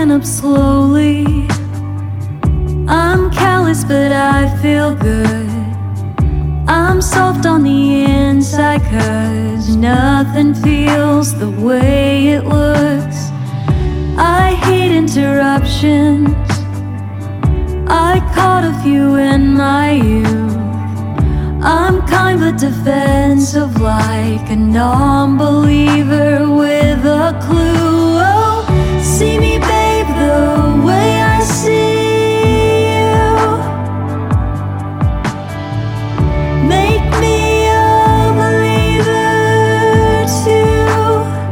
waking up slowly. I'm callous but I feel good. I'm soft on the inside 'cause nothing feels the way it looks. I hate interruptions. I caught a few in my youth. I'm kind but defensive, like a non-believer with a clue. Oh, see me, babe, the way I see you. Make me a believer too.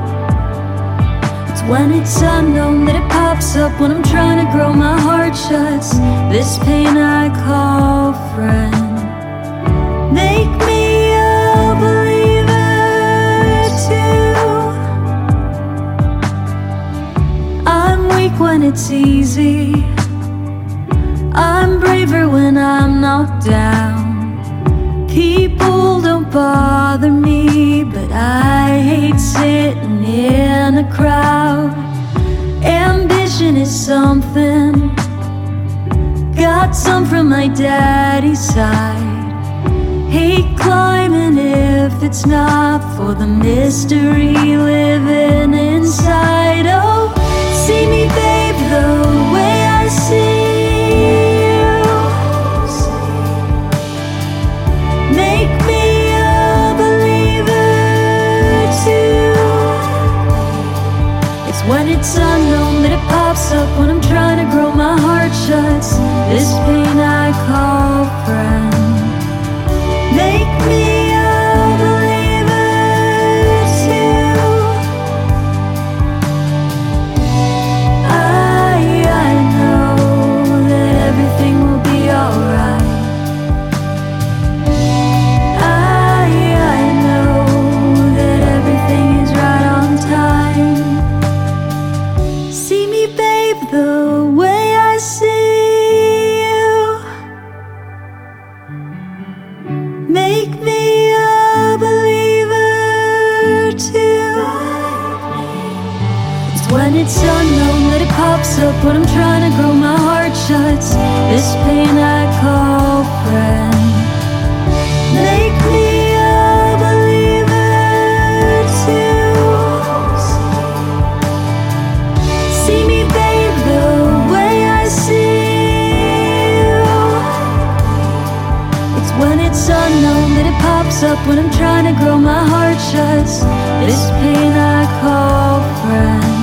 It's when it's unknown that it pops up, when I'm trying to grow my heart shuts. This pain I call friend. Make me a believer too. I'm weak when it's easy. I'm braver when I'm knocked down. People don't bother me, but I hate sitting in a crowd. Ambition is something, got some from my daddy's side. Hate climbing if it's not for the mystery living inside. Oh, see me, babe, the way I see you. Make me a believer too. It's when it's unknown that it pops up, when I'm trying to grow my heart shuts. This pain I call friend. Make me a believer too. I know that everything will be alright. I know that everything is right on time. See me, babe, the way I see you. Make me a believer too. It's when it's unknown that it pops up, when I'm trying to grow my heart shuts. This pain I call friend. Make me a believer too. See me, babe, the way I see you. It's when it's unknown that it pops up, when I'm trying to grow my heart shuts. This pain I call friend.